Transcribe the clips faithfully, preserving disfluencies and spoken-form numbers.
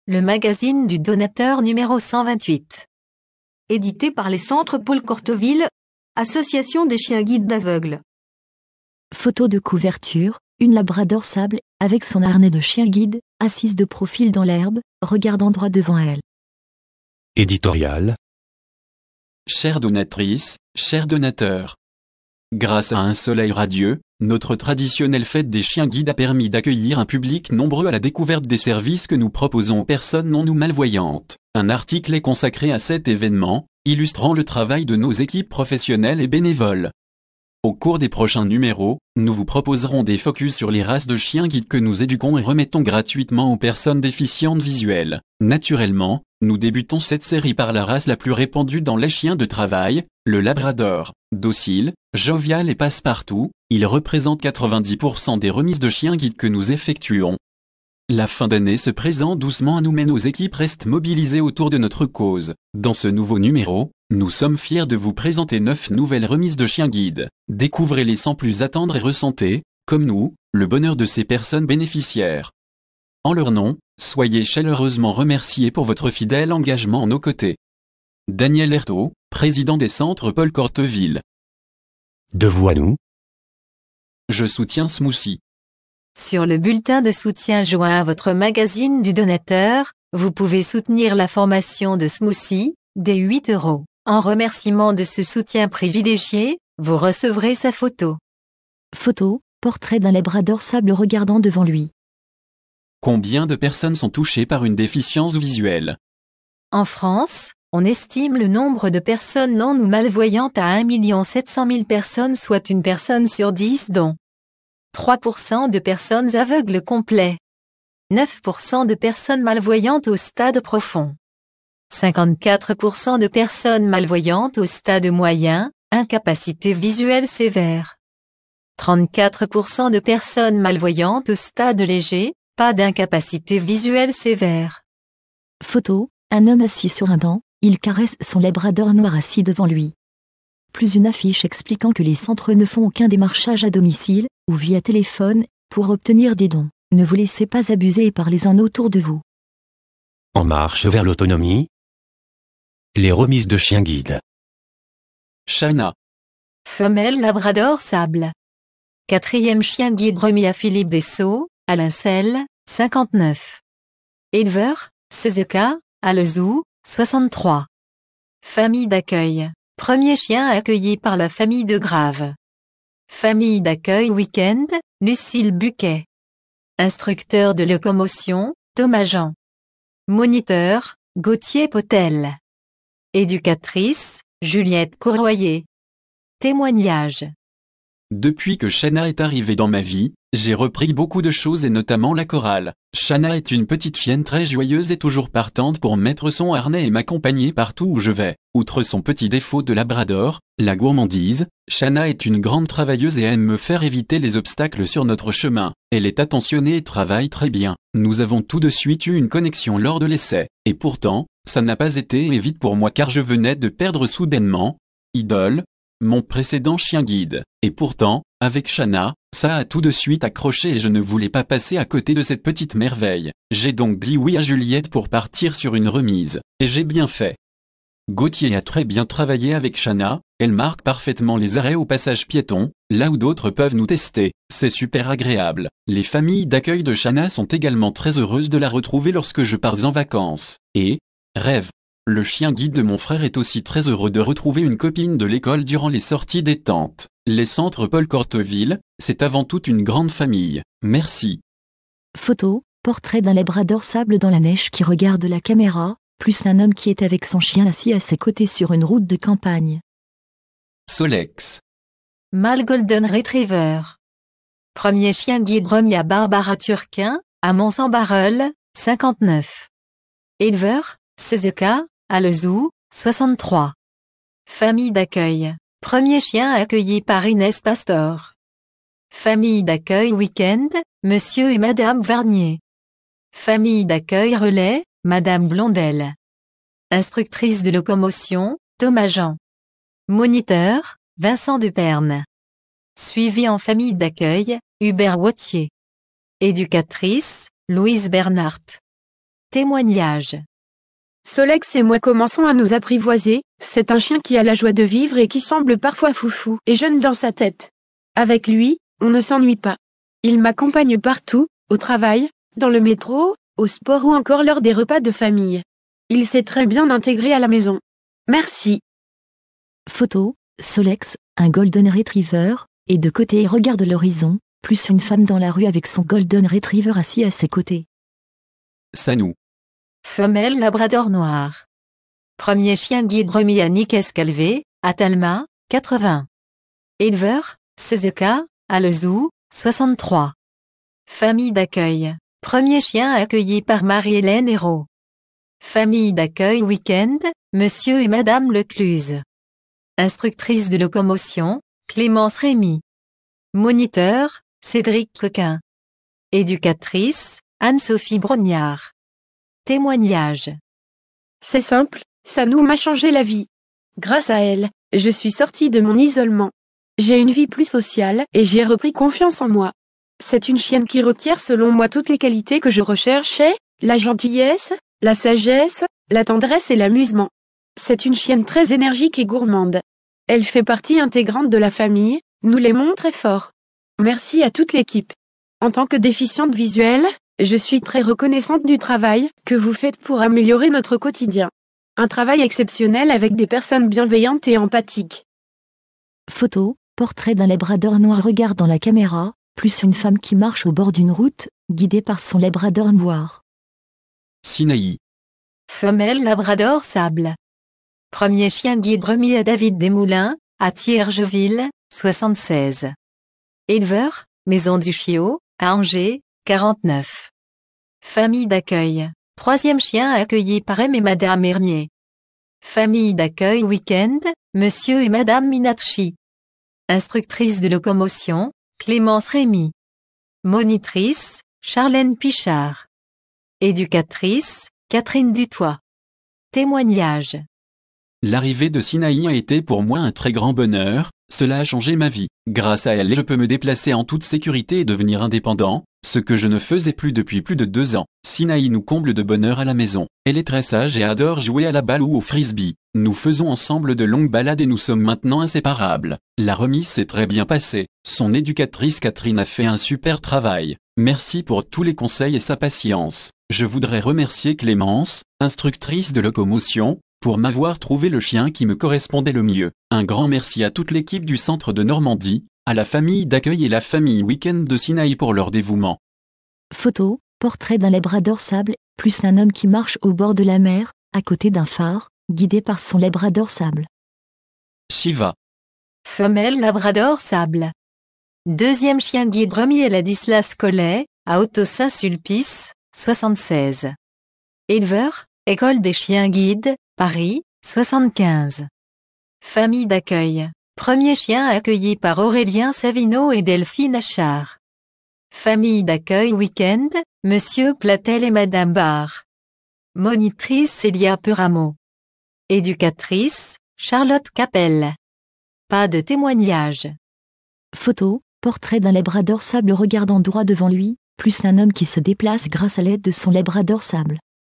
le magazine du donateur numéro cent vingt-huit. Édité par les Centres Paul Courteville, Association des chiens guides d'aveugles. Photo de couverture, une labrador sable, avec son harnais de chien guide, assise de profil dans l'herbe, regardant droit devant elle. Éditorial. Chère donatrice, cher donateur. Grâce à un soleil radieux, notre traditionnelle fête des chiens guides a permis d'accueillir un public nombreux à la découverte des services que nous proposons aux personnes non ou malvoyantes. Un article est consacré à cet événement, illustrant le travail de nos équipes professionnelles et bénévoles. Au cours des prochains numéros, nous vous proposerons des focus sur les races de chiens guides que nous éduquons et remettons gratuitement aux personnes déficientes visuelles. Naturellement, nous débutons cette série par la race la plus répandue dans les chiens de travail, le labrador. Docile, jovial et passe-partout, il représente quatre-vingt-dix pour cent des remises de chiens guides que nous effectuons. La fin d'année se présente doucement à nous mais nos équipes restent mobilisées autour de notre cause. Dans ce nouveau numéro, nous sommes fiers de vous présenter neuf nouvelles remises de chiens guides. Découvrez-les sans plus attendre et ressentez, comme nous, le bonheur de ces personnes bénéficiaires. En leur nom, soyez chaleureusement remerciés pour votre fidèle engagement à nos côtés. Daniel Ertaud, président des Centres Paul Courteville. De vous à nous. Je soutiens Smoothie. Sur le bulletin de soutien joint à votre magazine du donateur, vous pouvez soutenir la formation de Smoothie, dès huit euros. En remerciement de ce soutien privilégié, vous recevrez sa photo. Photo, portrait d'un labrador sable regardant devant lui. Combien de personnes sont touchées par une déficience visuelle? En France, on estime le nombre de personnes non ou malvoyantes à un million sept cent mille personnes, soit une personne sur dix, dont trois pour cent de personnes aveugles complets, neuf pour cent de personnes malvoyantes au stade profond, cinquante-quatre pour cent de personnes malvoyantes au stade moyen, incapacité visuelle sévère, trente-quatre pour cent de personnes malvoyantes au stade léger, pas d'incapacité visuelle sévère. Photo, un homme assis sur un banc, il caresse son labrador noir assis devant lui. Plus une affiche expliquant que les centres ne font aucun démarchage à domicile, ou via téléphone, pour obtenir des dons. Ne vous laissez pas abuser et parlez-en autour de vous. En marche vers l'autonomie. Les remises de chiens guides. Shana. Femelle labrador sable. Quatrième chien guide remis à Philippe Dessau, à Lincel, cinquante-neuf. Éleveur, Suzuka, à Lezou, soixante-trois. Famille d'accueil. Premier chien accueilli par la famille de Grave. Famille d'accueil week-end, Lucille Buquet. Instructeur de locomotion, Thomas Jean. Moniteur, Gauthier Potel. Éducatrice, Juliette Courroyer. Témoignage. Depuis que Shana est arrivée dans ma vie, j'ai repris beaucoup de choses et notamment la chorale. Shana est une petite chienne très joyeuse et toujours partante pour mettre son harnais et m'accompagner partout où je vais. Outre son petit défaut de labrador, la gourmandise, Shana est une grande travailleuse et aime me faire éviter les obstacles sur notre chemin. Elle est attentionnée et travaille très bien. Nous avons tout de suite eu une connexion lors de l'essai. Et pourtant, ça n'a pas été évident pour moi car je venais de perdre soudainement Idole, mon précédent chien guide. Et pourtant, avec Shana, ça a tout de suite accroché et je ne voulais pas passer à côté de cette petite merveille. J'ai donc dit oui à Juliette pour partir sur une remise. Et j'ai bien fait. Gauthier a très bien travaillé avec Shana, elle marque parfaitement les arrêts au passage piéton, là où d'autres peuvent nous tester. C'est super agréable. Les familles d'accueil de Shana sont également très heureuses de la retrouver lorsque je pars en vacances. Et, rêve, le chien guide de mon frère est aussi très heureux de retrouver une copine de l'école durant les sorties détente. Les Centres Paul Courteville, c'est avant tout une grande famille. Merci. Photo, portrait d'un labrador sable dans la neige qui regarde la caméra, plus un homme qui est avec son chien assis à ses côtés sur une route de campagne. Solex. Mâle Golden Retriever. Premier chien guide remis à Barbara Turquin, à Mons-en-Barœul, cinquante-neuf. Éleveur, Suzuka, à Lezou, soixante-trois. Famille d'accueil. Premier chien accueilli par Inès Pastor. Famille d'accueil week-end, Monsieur et Madame Varnier. Famille d'accueil relais, Madame Blondel. Instructrice de locomotion, Thomas Jean. Moniteur, Vincent Duperne. Suivi en famille d'accueil, Hubert Wautier. Éducatrice, Louise Bernhardt. Témoignage. Solex et moi commençons à nous apprivoiser, c'est un chien qui a la joie de vivre et qui semble parfois foufou et jeune dans sa tête. Avec lui, on ne s'ennuie pas. Il m'accompagne partout, au travail, dans le métro, au sport ou encore lors des repas de famille. Il s'est très bien intégré à la maison. Merci. Photo, Solex, un Golden Retriever, est de côté et regarde l'horizon, plus une femme dans la rue avec son Golden Retriever assis à ses côtés. Sanou. Femelle labrador noir. Premier chien guide remis à Nick Escalvé, à Talma, quatre-vingts. Éleveur, Suzuka, à Le Zoo, soixante-trois. Famille d'accueil. Premier chien accueilli par Marie-Hélène Hérault. Famille d'accueil week-end, Monsieur et Madame Lecluse. Instructrice de locomotion, Clémence Rémy. Moniteur, Cédric Coquin. Éducatrice, Anne-Sophie Brognard. Témoignage. C'est simple, Sanou m'a changé la vie. Grâce à elle, je suis sortie de mon isolement. J'ai une vie plus sociale et j'ai repris confiance en moi. C'est une chienne qui requiert selon moi toutes les qualités que je recherchais, la gentillesse, la sagesse, la tendresse et l'amusement. C'est une chienne très énergique et gourmande. Elle fait partie intégrante de la famille, nous l'aimons très fort. Merci à toute l'équipe. En tant que déficiente visuelle, je suis très reconnaissante du travail que vous faites pour améliorer notre quotidien. Un travail exceptionnel avec des personnes bienveillantes et empathiques. Photo, portrait d'un labrador noir regarde dans la caméra, plus une femme qui marche au bord d'une route, guidée par son labrador noir. Sinaï. Femelle labrador sable. Premier chien guide remis à David Desmoulins, à Thiergeville, soixante-seize. Éleveur, Maison du Chiot, à Angers, quarante-neuf. Famille d'accueil. Troisième chien accueilli par M et Madame Hermier. Famille d'accueil week-end, Monsieur et Madame Minatchi. Instructrice de locomotion, Clémence Rémy. Monitrice, Charlène Pichard. Éducatrice, Catherine Dutoit. Témoignage. L'arrivée de Sinaï a été pour moi un très grand bonheur, cela a changé ma vie. Grâce à elle je peux me déplacer en toute sécurité et devenir indépendant, ce que je ne faisais plus depuis plus de deux ans. Sinaï nous comble de bonheur à la maison. Elle est très sage et adore jouer à la balle ou au frisbee. Nous faisons ensemble de longues balades et nous sommes maintenant inséparables. La remise s'est très bien passée. Son éducatrice Catherine a fait un super travail. Merci pour tous les conseils et sa patience. Je voudrais remercier Clémence, instructrice de locomotion, pour m'avoir trouvé le chien qui me correspondait le mieux. Un grand merci à toute l'équipe du centre de Normandie, à la famille d'accueil et la famille week-end de Sinaï pour leur dévouement. Photo, portrait d'un labrador sable, plus un homme qui marche au bord de la mer, à côté d'un phare, guidé par son labrador sable. Shiva. Femelle labrador sable. Deuxième chien guide remis à Ladislas Collet, à Autossa-Sulpice, soixante-seize. Éleveur, École des chiens guides, Paris, soixante-quinze. Famille d'accueil. Premier chien accueilli par Aurélien Savino et Delphine Achard. Famille d'accueil week-end, Monsieur Platel et Madame Barre. Monitrice Célia Puramo. Éducatrice, Charlotte Capel. Pas de témoignage. Photo, portrait d'un labrador sable regardant droit devant lui, plus un homme qui se déplace grâce à l'aide de son labrador sable.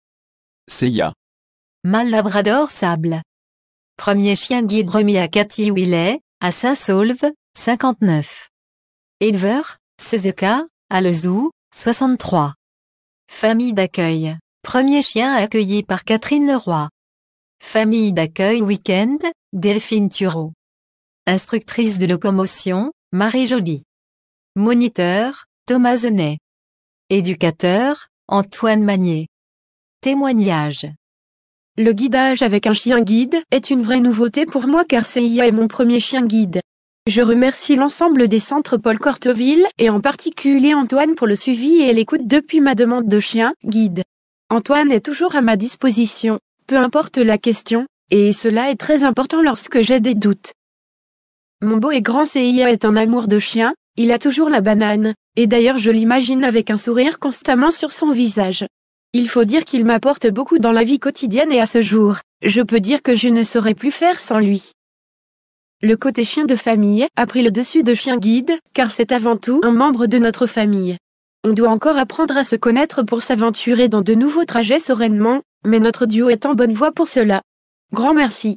Seiya. Mâle labrador sable. Premier chien guide remis à Cathy Willet, à Saint-Saulve, cinquante-neuf. Éleveur, Suzuka, à Le Zoo, soixante-trois. Famille d'accueil. Premier chien accueilli par Catherine Leroy. Famille d'accueil week-end, Delphine Thureau. Instructrice de locomotion, Marie Joly. Moniteur, Thomas Zenet. Éducateur, Antoine Magnier. Témoignage. Le guidage avec un chien guide est une vraie nouveauté pour moi car Seiya est mon premier chien guide. Je remercie l'ensemble des centres Paul Corteville et en particulier Antoine pour le suivi et l'écoute depuis ma demande de chien guide. Antoine est toujours à ma disposition, peu importe la question, et cela est très important lorsque j'ai des doutes. Mon beau et grand Seiya est un amour de chien, il a toujours la banane, et d'ailleurs je l'imagine avec un sourire constamment sur son visage. Il faut dire qu'il m'apporte beaucoup dans la vie quotidienne et à ce jour, je peux dire que je ne saurais plus faire sans lui. Le côté chien de famille a pris le dessus de chien guide, car c'est avant tout un membre de notre famille. On doit encore apprendre à se connaître pour s'aventurer dans de nouveaux trajets sereinement, mais notre duo est en bonne voie pour cela. Grand merci.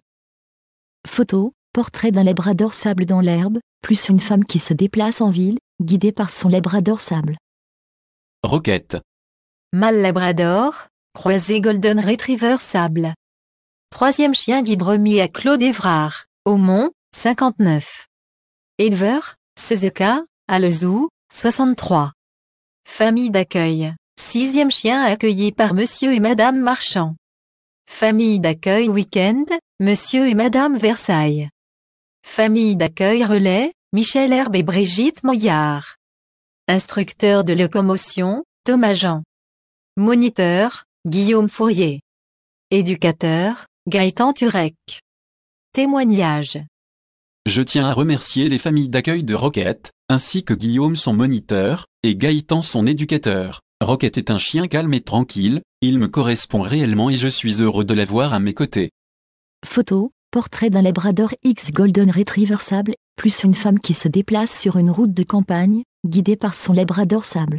Photo, portrait d'un labrador sable dans l'herbe, plus une femme qui se déplace en ville, guidée par son labrador sable. Roquette. Mâle labrador, croisé golden retriever sable. Troisième chien guide remis à Claude Évrard, Aumont, cinquante-neuf. Éleveur, Suzuka, à le zoo, soixante-trois. Famille d'accueil, sixième chien accueilli par Monsieur et Madame Marchand. Famille d'accueil week-end, Monsieur et Madame Versailles. Famille d'accueil relais, Michel Herbe et Brigitte Moyard. Instructeur de locomotion, Thomas Jean. Moniteur, Guillaume Fourier. Éducateur, Gaëtan Turek. Témoignage. Je tiens à remercier les familles d'accueil de Roquette, ainsi que Guillaume son moniteur, et Gaëtan son éducateur. Roquette est un chien calme et tranquille, il me correspond réellement et je suis heureux de l'avoir à mes côtés. Photo, portrait d'un labrador X golden retriever sable, plus une femme qui se déplace sur une route de campagne, guidée par son labrador sable.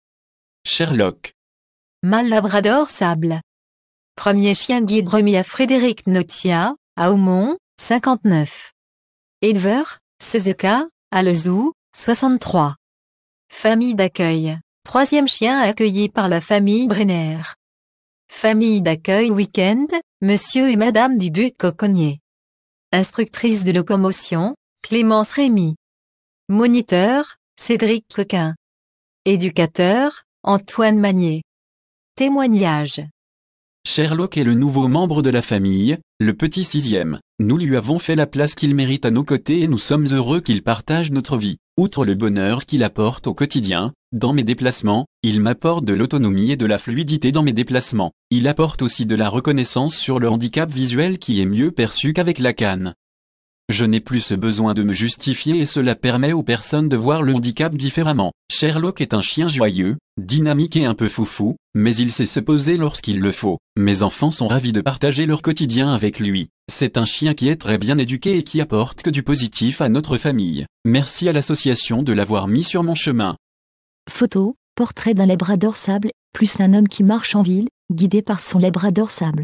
Sherlock. Mâle labrador sable. Premier chien guide remis à Frédéric Notia, à Aumont, cinquante-neuf. Éleveur, Suzuka, à le zoo, soixante-trois. Famille d'accueil. Troisième chien accueilli par la famille Brenner. Famille d'accueil week-end, Monsieur et Madame Dubuc-Coconnier. Instructrice de locomotion, Clémence Rémy. Moniteur, Cédric Coquin. Éducateur, Antoine Magnier. Témoignage. Sherlock est le nouveau membre de la famille, le petit sixième. Nous lui avons fait la place qu'il mérite à nos côtés et nous sommes heureux qu'il partage notre vie. Outre le bonheur qu'il apporte au quotidien, dans mes déplacements, il m'apporte de l'autonomie et de la fluidité dans mes déplacements. Il apporte aussi de la reconnaissance sur le handicap visuel qui est mieux perçu qu'avec la canne. Je n'ai plus ce besoin de me justifier et cela permet aux personnes de voir le handicap différemment. Sherlock est un chien joyeux, dynamique et un peu foufou, mais il sait se poser lorsqu'il le faut. Mes enfants sont ravis de partager leur quotidien avec lui. C'est un chien qui est très bien éduqué et qui apporte que du positif à notre famille. Merci à l'association de l'avoir mis sur mon chemin. Photo, portrait d'un labrador sable, plus un homme qui marche en ville, guidé par son labrador sable.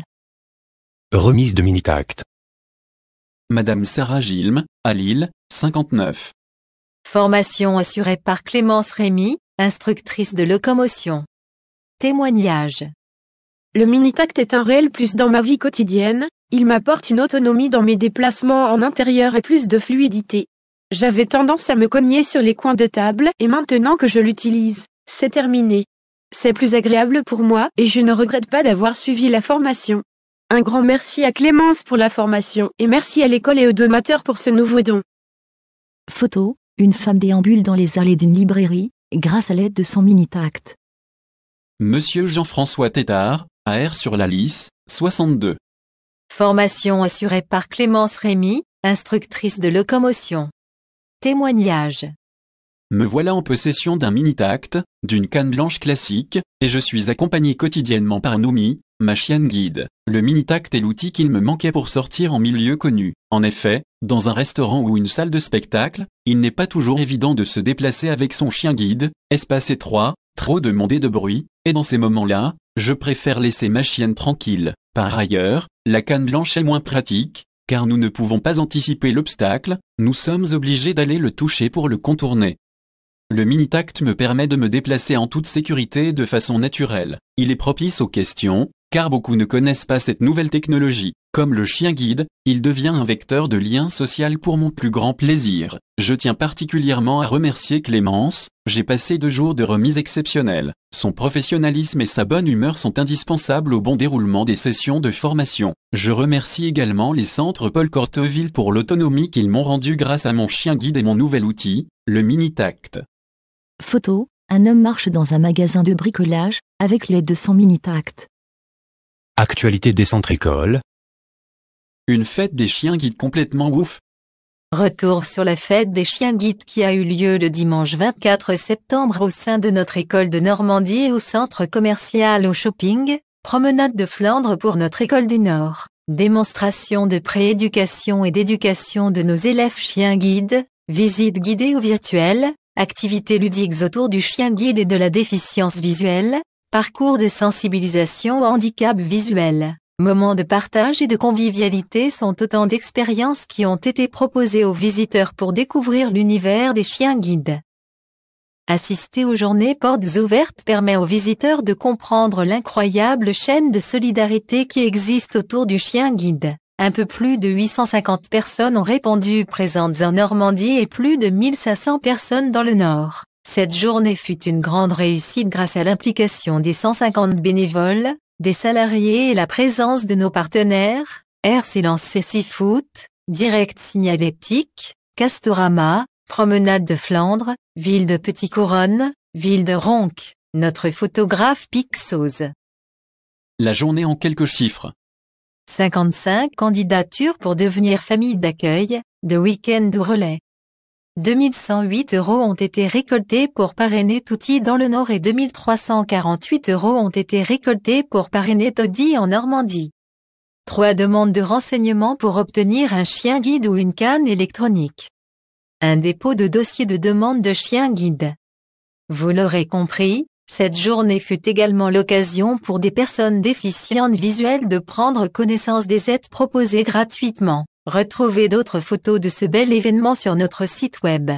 Remise de Minitact. Madame Sarah Gilme, à Lille, cinquante-neuf. Formation assurée par Clémence Rémy, instructrice de locomotion. Témoignage. Le Minitact est un réel plus dans ma vie quotidienne, il m'apporte une autonomie dans mes déplacements en intérieur et plus de fluidité. J'avais tendance à me cogner sur les coins de table et maintenant que je l'utilise, c'est terminé. C'est plus agréable pour moi et je ne regrette pas d'avoir suivi la formation. Un grand merci à Clémence pour la formation et merci à l'école et aux donateurs pour ce nouveau don. Photo, une femme déambule dans les allées d'une librairie, grâce à l'aide de son Minitact. Monsieur Jean-François Tétard, à R-sur-la-Lys, soixante-deux. Formation assurée par Clémence Rémy, instructrice de locomotion. Témoignage. Me voilà en possession d'un Minitact, d'une canne blanche classique, et je suis accompagné quotidiennement par Nomi, ma chienne guide. Le Minitact est l'outil qu'il me manquait pour sortir en milieu connu. En effet, dans un restaurant ou une salle de spectacle, il n'est pas toujours évident de se déplacer avec son chien guide, espace étroit, trop de monde et de bruit, et dans ces moments-là, je préfère laisser ma chienne tranquille. Par ailleurs, la canne blanche est moins pratique, car nous ne pouvons pas anticiper l'obstacle, nous sommes obligés d'aller le toucher pour le contourner. Le Minitact me permet de me déplacer en toute sécurité et de façon naturelle. Il est propice aux questions, car beaucoup ne connaissent pas cette nouvelle technologie. Comme le chien guide, il devient un vecteur de lien social pour mon plus grand plaisir. Je tiens particulièrement à remercier Clémence, j'ai passé deux jours de remise exceptionnelle. Son professionnalisme et sa bonne humeur sont indispensables au bon déroulement des sessions de formation. Je remercie également les centres Paul Corteville pour l'autonomie qu'ils m'ont rendue grâce à mon chien guide et mon nouvel outil, le Minitact. Photo, un homme marche dans un magasin de bricolage, avec l'aide de son Minitact. Actualité des centres écoles. Une fête des chiens guides complètement ouf. Retour sur la fête des chiens guides qui a eu lieu le dimanche vingt-quatre septembre au sein de notre école de Normandie et au centre commercial au shopping, promenade de Flandre pour notre école du Nord. Démonstration de prééducation et d'éducation de nos élèves chiens guides, visite guidée ou virtuelle, activités ludiques autour du chien guide et de la déficience visuelle, parcours de sensibilisation au handicap visuel, moments de partage et de convivialité sont autant d'expériences qui ont été proposées aux visiteurs pour découvrir l'univers des chiens guides. Assister aux journées portes ouvertes permet aux visiteurs de comprendre l'incroyable chaîne de solidarité qui existe autour du chien guide. Un peu plus de huit cent cinquante personnes ont répondu présentes en Normandie et plus de mille cinq cents personnes dans le Nord. Cette journée fut une grande réussite grâce à l'implication des cent cinquante bénévoles, des salariés et la présence de nos partenaires, R C Lancé Seafood, Direct Signalétique, Castorama, Promenade de Flandre, Ville de Petit-Couronne, Ville de Ronques, notre photographe Pixose. La journée en quelques chiffres. cinquante-cinq candidatures pour devenir famille d'accueil, de week-end ou relais. deux mille cent huit euros ont été récoltés pour parrainer Touti dans le Nord et deux mille trois cent quarante-huit euros ont été récoltés pour parrainer Toddy en Normandie. Trois demandes de renseignements pour obtenir un chien guide ou une canne électronique. Un dépôt de dossier de demande de chien guide. Vous l'aurez compris, cette journée fut également l'occasion pour des personnes déficientes visuelles de prendre connaissance des aides proposées gratuitement. Retrouvez d'autres photos de ce bel événement sur notre site web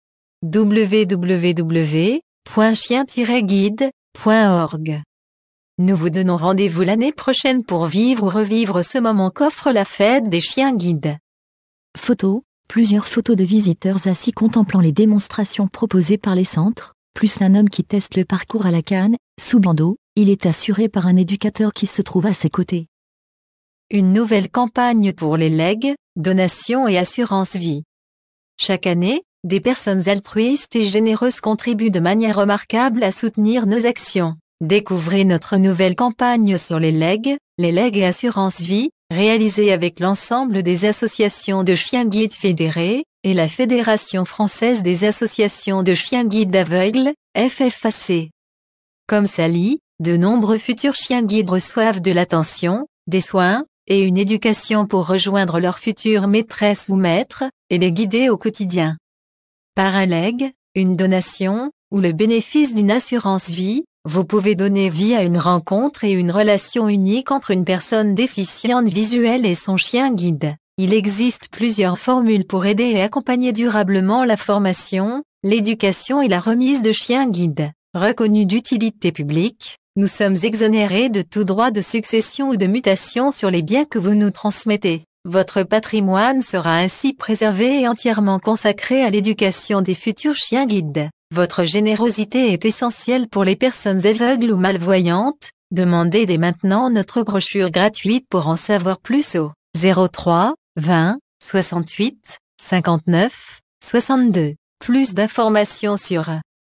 w w w point chien tiret guide point org. Nous vous donnons rendez-vous l'année prochaine pour vivre ou revivre ce moment qu'offre la fête des chiens guides. Photos, plusieurs photos de visiteurs assis contemplant les démonstrations proposées par les centres, plus un homme qui teste le parcours à la canne, sous bandeau, il est assuré par un éducateur qui se trouve à ses côtés. Une nouvelle campagne pour les legs, donations et assurance vie. Chaque année, des personnes altruistes et généreuses contribuent de manière remarquable à soutenir nos actions. Découvrez notre nouvelle campagne sur les legs, les legs et assurance vie, réalisée avec l'ensemble des associations de chiens guides fédérées, et la Fédération française des associations de chiens guides aveugles, F F A C. Comme Sally, de nombreux futurs chiens guides reçoivent de l'attention, des soins, et une éducation pour rejoindre leur future maîtresse ou maître, et les guider au quotidien. Par un leg, une donation, ou le bénéfice d'une assurance vie, vous pouvez donner vie à une rencontre et une relation unique entre une personne déficiente visuelle et son chien guide. Il existe plusieurs formules pour aider et accompagner durablement la formation, l'éducation et la remise de chiens guides. Reconnus d'utilité publique, nous sommes exonérés de tout droit de succession ou de mutation sur les biens que vous nous transmettez. Votre patrimoine sera ainsi préservé et entièrement consacré à l'éducation des futurs chiens guides. Votre générosité est essentielle pour les personnes aveugles ou malvoyantes. Demandez dès maintenant notre brochure gratuite pour en savoir plus au zéro trois, vingt, soixante-huit, cinquante-neuf, soixante-deux. Plus d'informations sur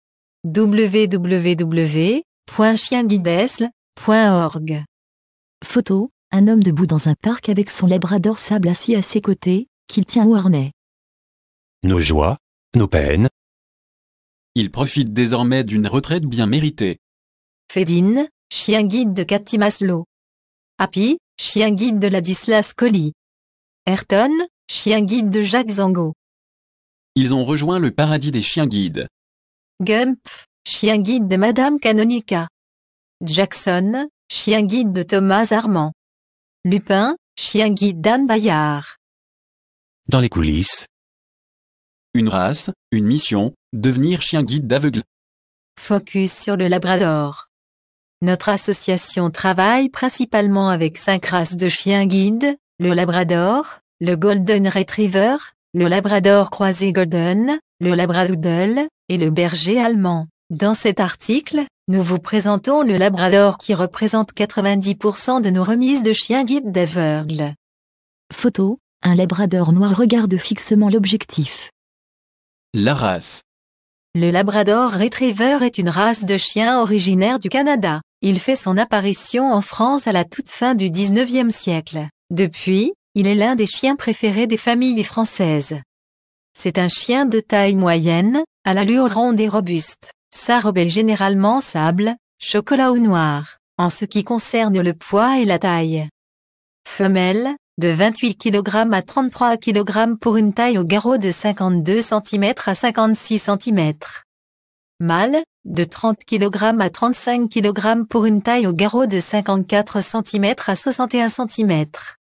w w w point chien guidesle point org. Photo, un homme debout dans un parc avec son labrador sable assis à ses côtés, qu'il tient au harnais. Nos joies, nos peines. Il profite désormais d'une retraite bien méritée. Fédine, chien guide de Cathy Maslow. Happy, chien guide de Ladislas Colli. Ayrton, chien guide de Jacques Zango. Ils ont rejoint le paradis des chiens guides. Gump, chien guide de Madame Canonica. Jackson, chien guide de Thomas Armand. Lupin, chien guide d'Anne Bayard. Dans les coulisses. Une race, une mission, devenir chien guide d'aveugle. Focus sur le Labrador. Notre association travaille principalement avec cinq races de chiens guides, le Labrador, le Golden Retriever, le Labrador croisé Golden, le Labradoodle, et le berger allemand. Dans cet article, nous vous présentons le Labrador qui représente quatre-vingt-dix pour cent de nos remises de chiens guides d'aveugles. Photo, un labrador noir regarde fixement l'objectif. La race. Le Labrador Retriever est une race de chien originaire du Canada. Il fait son apparition en France à la toute fin du dix-neuvième siècle. Depuis, il est l'un des chiens préférés des familles françaises. C'est un chien de taille moyenne, à l'allure ronde et robuste. Sa robe est généralement sable, chocolat ou noir, en ce qui concerne le poids et la taille. Femelle, de vingt-huit kilogrammes à trente-trois kilogrammes pour une taille au garrot de cinquante-deux centimètres à cinquante-six centimètres. Mâle, de trente kilogrammes à trente-cinq kilogrammes pour une taille au garrot de cinquante-quatre centimètres à soixante et un centimètres.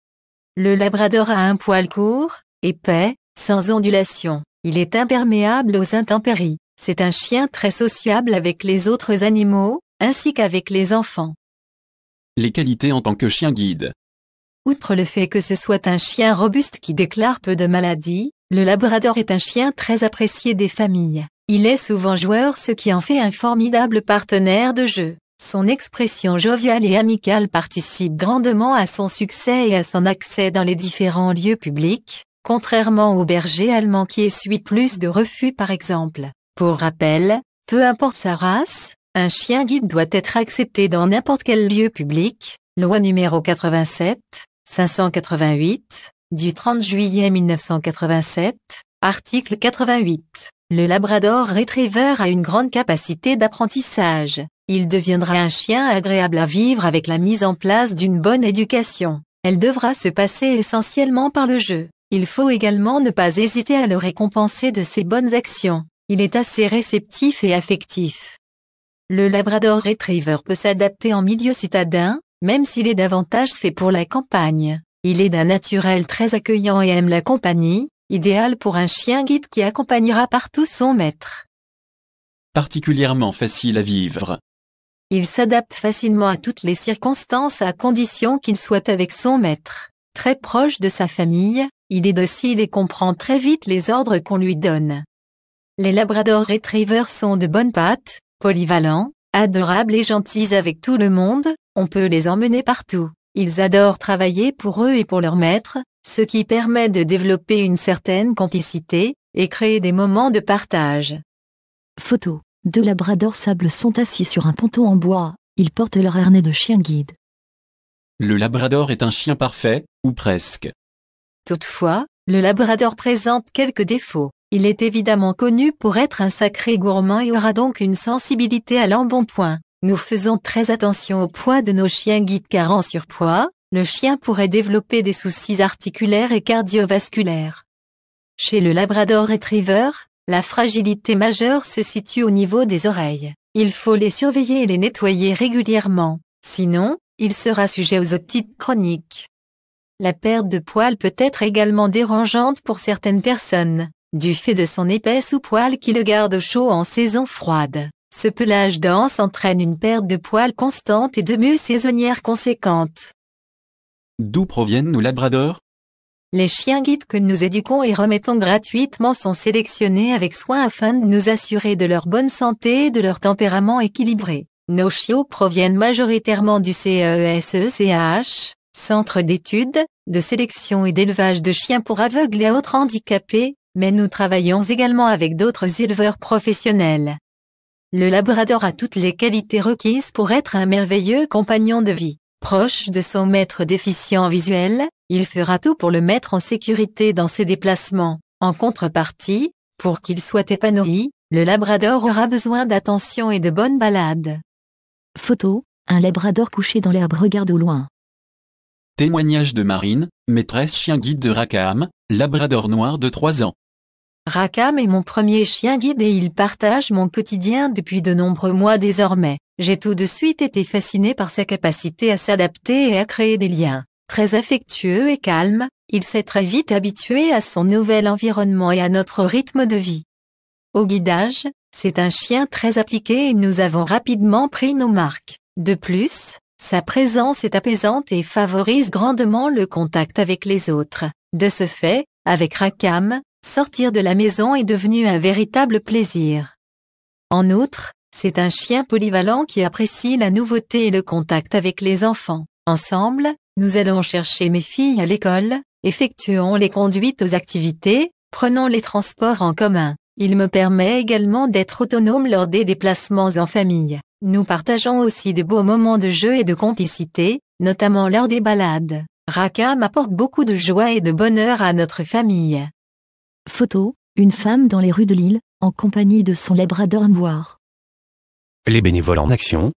Le labrador a un poil court, épais, sans ondulation. Il est imperméable aux intempéries. C'est un chien très sociable avec les autres animaux, ainsi qu'avec les enfants. Les qualités en tant que chien guide. Outre le fait que ce soit un chien robuste qui déclare peu de maladies, le labrador est un chien très apprécié des familles. Il est souvent joueur, ce qui en fait un formidable partenaire de jeu. Son expression joviale et amicale participe grandement à son succès et à son accès dans les différents lieux publics, contrairement au berger allemand qui essuie plus de refus par exemple. Pour rappel, peu importe sa race, un chien guide doit être accepté dans n'importe quel lieu public, loi numéro quatre-vingt-sept, cinq cent quatre-vingt-huit, du trente juillet mille neuf cent quatre-vingt-sept, article quatre-vingt-huit. Le Labrador Retriever a une grande capacité d'apprentissage. Il deviendra un chien agréable à vivre avec la mise en place d'une bonne éducation. Elle devra se passer essentiellement par le jeu. Il faut également ne pas hésiter à le récompenser de ses bonnes actions. Il est assez réceptif et affectif. Le Labrador Retriever peut s'adapter en milieu citadin, même s'il est davantage fait pour la campagne. Il est d'un naturel très accueillant et aime la compagnie, idéal pour un chien guide qui accompagnera partout son maître. Particulièrement facile à vivre. Il s'adapte facilement à toutes les circonstances à condition qu'il soit avec son maître. Très proche de sa famille, il est docile et comprend très vite les ordres qu'on lui donne. Les Labrador Retrievers sont de bonnes pattes, polyvalents, adorables et gentils avec tout le monde, on peut les emmener partout. Ils adorent travailler pour eux et pour leur maître, ce qui permet de développer une certaine complicité, et créer des moments de partage. Photo. Deux labradors sables sont assis sur un ponton en bois, ils portent leur harnais de chien guide. Le labrador est un chien parfait, ou presque. Toutefois, le labrador présente quelques défauts. Il est évidemment connu pour être un sacré gourmand et aura donc une sensibilité à l'embonpoint. Nous faisons très attention au poids de nos chiens guides car en surpoids, le chien pourrait développer des soucis articulaires et cardiovasculaires. Chez le Labrador Retriever, la fragilité majeure se situe au niveau des oreilles. Il faut les surveiller et les nettoyer régulièrement, sinon, il sera sujet aux otites chroniques. La perte de poils peut être également dérangeante pour certaines personnes, du fait de son épais sous-poil qui le garde au chaud en saison froide. Ce pelage dense entraîne une perte de poils constante et de mues saisonnières conséquentes. D'où proviennent nos labradors? Les chiens guides que nous éduquons et remettons gratuitement sont sélectionnés avec soin afin de nous assurer de leur bonne santé et de leur tempérament équilibré. Nos chiots proviennent majoritairement du C E S E C H, Centre d'études, de sélection et d'élevage de chiens pour aveugles et autres handicapés, mais nous travaillons également avec d'autres éleveurs professionnels. Le Labrador a toutes les qualités requises pour être un merveilleux compagnon de vie. Proche de son maître déficient visuel, il fera tout pour le mettre en sécurité dans ses déplacements. En contrepartie, pour qu'il soit épanoui, le Labrador aura besoin d'attention et de bonnes balades. Photo. Un labrador couché dans l'herbe regarde au loin. Témoignage de Marine, maîtresse chien guide de Rackham, labrador noir de trois ans. Rackham est mon premier chien guide et il partage mon quotidien depuis de nombreux mois désormais. J'ai tout de suite été fasciné par sa capacité à s'adapter et à créer des liens. Très affectueux et calme, il s'est très vite habitué à son nouvel environnement et à notre rythme de vie. Au guidage, c'est un chien très appliqué et nous avons rapidement pris nos marques. De plus, sa présence est apaisante et favorise grandement le contact avec les autres. De ce fait, avec Rackham, sortir de la maison est devenu un véritable plaisir. En outre, c'est un chien polyvalent qui apprécie la nouveauté et le contact avec les enfants. Ensemble, nous allons chercher mes filles à l'école, effectuons les conduites aux activités, prenons les transports en commun. Il me permet également d'être autonome lors des déplacements en famille. Nous partageons aussi de beaux moments de jeu et de complicité, notamment lors des balades. Rackham apporte beaucoup de joie et de bonheur à notre famille. Photo. Une femme dans les rues de Lille, en compagnie de son labrador noir. Les bénévoles en action.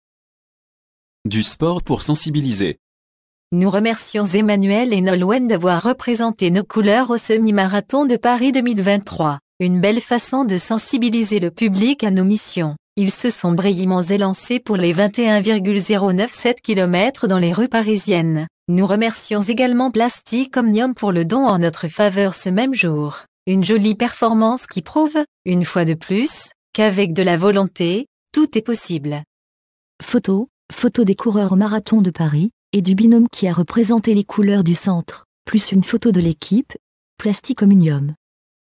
Du sport pour sensibiliser. Nous remercions Emmanuel et Nolwenn d'avoir représenté nos couleurs au semi-marathon de Paris deux mille vingt-trois. Une belle façon de sensibiliser le public à nos missions. Ils se sont brillamment élancés pour les vingt et un virgule zéro neuf sept kilomètres dans les rues parisiennes. Nous remercions également Plastic Omnium pour le don en notre faveur ce même jour. Une jolie performance qui prouve, une fois de plus, qu'avec de la volonté, tout est possible. Photo, photo des coureurs au marathon de Paris, et du binôme qui a représenté les couleurs du centre, plus une photo de l'équipe, Plastic Omnium.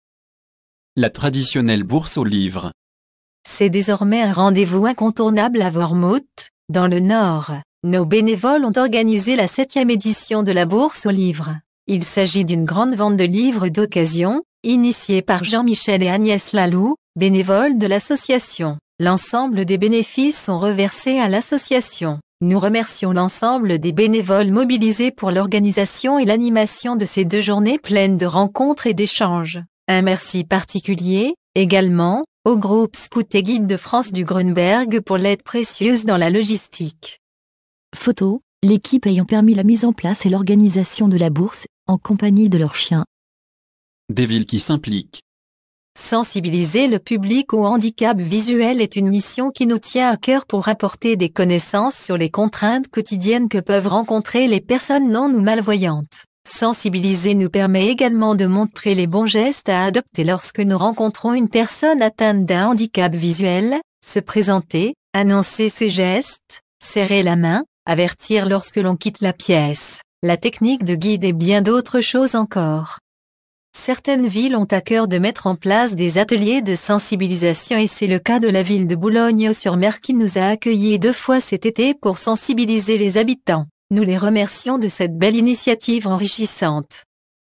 La traditionnelle bourse aux livres. C'est désormais un rendez-vous incontournable à Wormhout, dans le Nord. Nos bénévoles ont organisé la septième édition de la bourse aux livres. Il s'agit d'une grande vente de livres d'occasion, initiée par Jean-Michel et Agnès Lalou, bénévoles de l'association. L'ensemble des bénéfices sont reversés à l'association. Nous remercions l'ensemble des bénévoles mobilisés pour l'organisation et l'animation de ces deux journées pleines de rencontres et d'échanges. Un merci particulier, également, au groupe Scout et Guide de France du Grunberg pour l'aide précieuse dans la logistique. Photo, l'équipe ayant permis la mise en place et l'organisation de la bourse, en compagnie de leurs chiens. Des villes qui s'impliquent. Sensibiliser le public au handicap visuel est une mission qui nous tient à cœur pour apporter des connaissances sur les contraintes quotidiennes que peuvent rencontrer les personnes non ou malvoyantes. Sensibiliser nous permet également de montrer les bons gestes à adopter lorsque nous rencontrons une personne atteinte d'un handicap visuel, se présenter, annoncer ses gestes, serrer la main, avertir lorsque l'on quitte la pièce, la technique de guide et bien d'autres choses encore. Certaines villes ont à cœur de mettre en place des ateliers de sensibilisation et c'est le cas de la ville de Boulogne-sur-Mer qui nous a accueillis deux fois cet été pour sensibiliser les habitants. Nous les remercions de cette belle initiative enrichissante.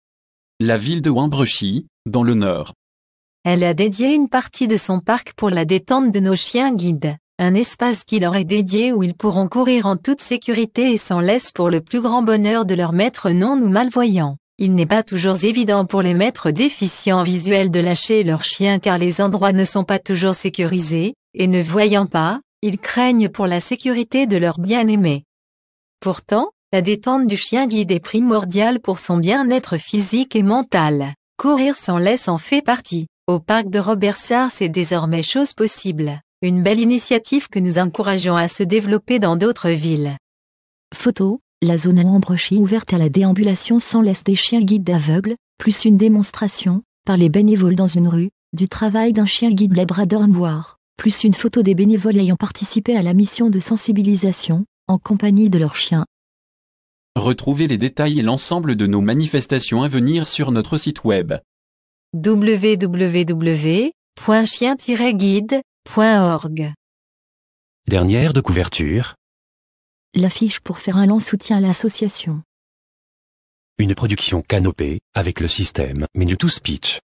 La ville de Wimbrechy, dans le Nord. Elle a dédié une partie de son parc pour la détente de nos chiens guides. Un espace qui leur est dédié où ils pourront courir en toute sécurité et sans laisse pour le plus grand bonheur de leur maître non ou malvoyant. Il n'est pas toujours évident pour les maîtres déficients visuels de lâcher leurs chiens car les endroits ne sont pas toujours sécurisés, et ne voyant pas, ils craignent pour la sécurité de leur bien-aimé. Pourtant, la détente du chien guide est primordiale pour son bien-être physique et mental. Courir sans laisse en fait partie. Au parc de Robert-Sarre c'est désormais chose possible. Une belle initiative que nous encourageons à se développer dans d'autres villes. Photo, la zone à Wimbrechy ouverte à la déambulation sans laisse des chiens guides aveugles, plus une démonstration, par les bénévoles dans une rue, du travail d'un chien guide labrador noir, plus une photo des bénévoles ayant participé à la mission de sensibilisation, en compagnie de leurs chiens. Retrouvez les détails et l'ensemble de nos manifestations à venir sur notre site web. w w w point chien tiret guide point org. Dernière de couverture. L'affiche pour faire un lent soutien à l'association. Une production Canopée, avec le système Menu to Speech.